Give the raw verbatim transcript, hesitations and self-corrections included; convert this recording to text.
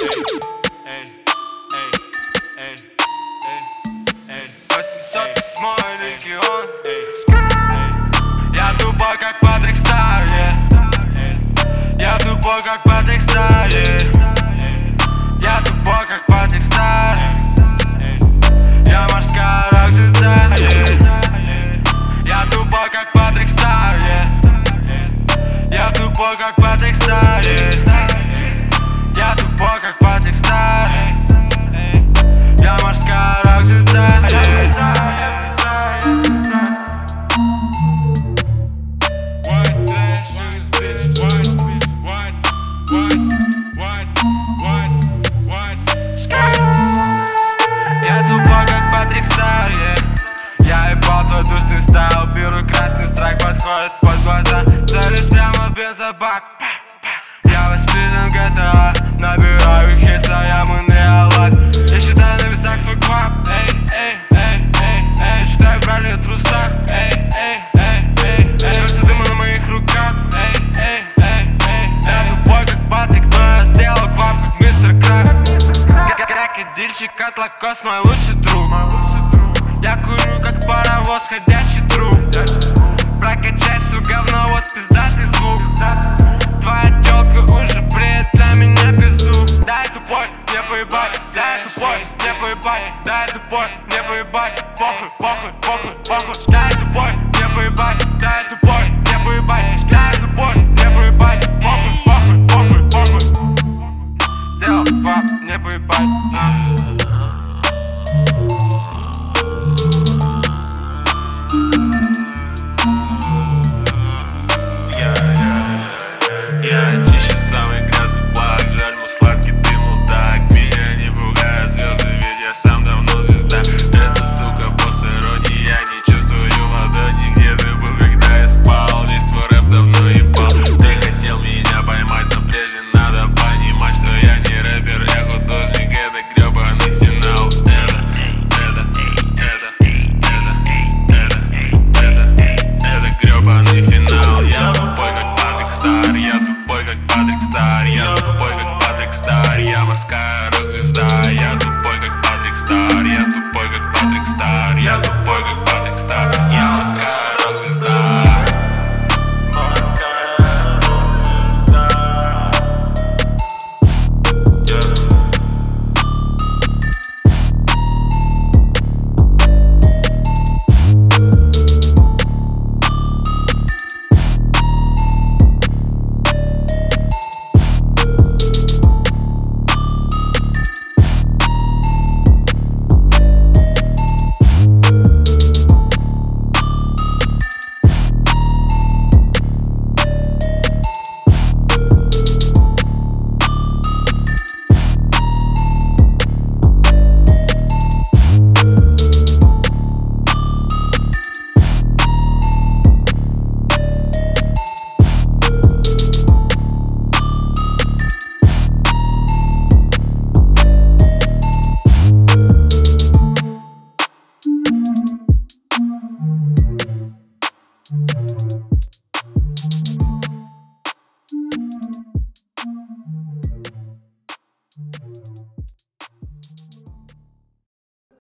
эй, эй, эй, эй, эй, восемьсот восьмой регион. Я тупой как Патрик Стар, я тупой как Патрик Стар, я тупой как Патрик Стар. Я морская рок-звезда, я тупой как Патрик Стар, я тупой как Патрик Стар, я тупой как Патрик Стар. Я морская рок-звезда. Я тупой как Патрик Стар, я ебал твой душный стайл. Беру красный страйк, подходит под глаза, целюсь прямо без забак. Я воспитан джи ти эй, набираю хит в своем Unreal Life. Я считаю на весах свой клаб, эй, эй, эй, эй, эй. Считаю брали в трусах, эй, эй, эй, эй, эй. Кольца дыма на моих руках, эй, эй, эй, эй. Я тупой как Патрик, но я сделал клаб как мистер Крабс. Крокодильщик от Лакос, мой